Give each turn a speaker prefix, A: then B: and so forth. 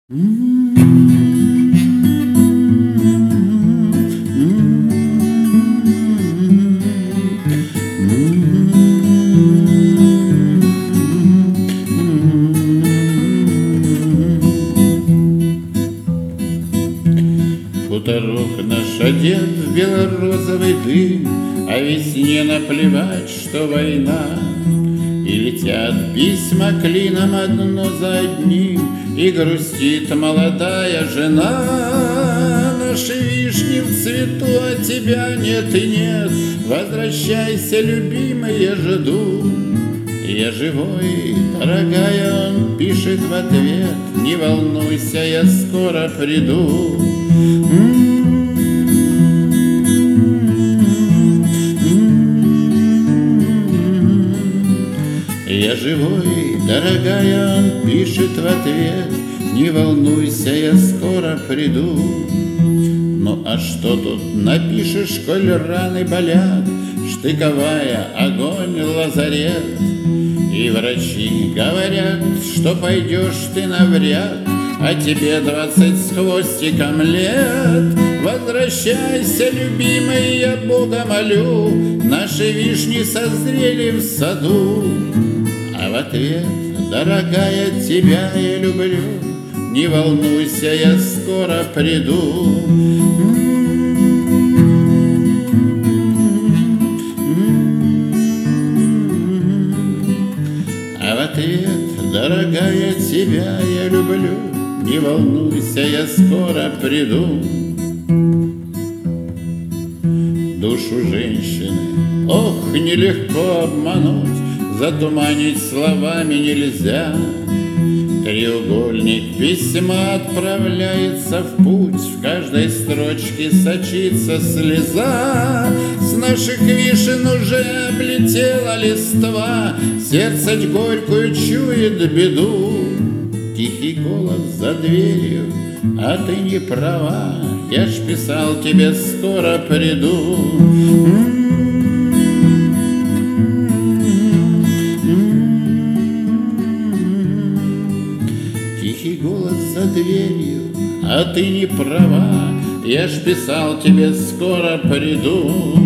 A: Хуторок наш одет в белорозовый дым, а весне наплевать, что война. И летят письма клином одно за одним, и грустит молодая жена. Наши вишни в цвету, а тебя нет и нет. Возвращайся, любимый, я жду. Я живой, дорогая, он пишет в ответ: не волнуйся, я скоро приду. Я живой, дорогая, он пишет в ответ: не волнуйся, я скоро приду. Ну а что тут напишешь, коль раны болят? Штыковая, огонь, лазарет. И врачи говорят, что пойдешь ты навряд, а тебе 20 с хвостиком лет. Возвращайся, любимый, я Бога молю, наши вишни созрели в саду. А в ответ: дорогая, тебя я люблю, не волнуйся, я скоро приду. А в ответ: дорогая, тебя я люблю, не волнуйся, я скоро приду. Душу женщины, ох, нелегко обмануть, затуманить словами нельзя. Треугольник письма отправляется в путь, в каждой строчке сочится слеза. С наших вишен уже облетела листва, сердце горькую чует беду. Тихий голос за дверью: а ты не права, я ж писал тебе, скоро приду. Тихий голос за дверью: а ты не права, я ж писал тебе, скоро приду.